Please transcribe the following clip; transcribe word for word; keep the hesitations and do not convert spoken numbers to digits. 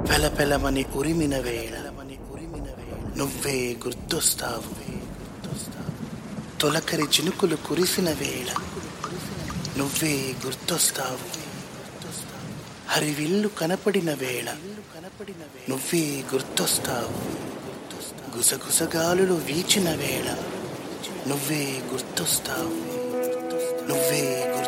పెలపెలమని ఉరిమిన వేళ నువ్వే గుర్తొస్తావు. తొలకరి చినుకులు కురిసిన వేళ నువ్వే గుర్తొస్తావు. హరివిల్లు కనపడిన వేళ నువ్వే గుర్తొస్తావు. గుసగుసగాలులు వీచిన వేళ నువ్వే గుర్తొస్తావు. నువ్వే గుర్తొస్తావు.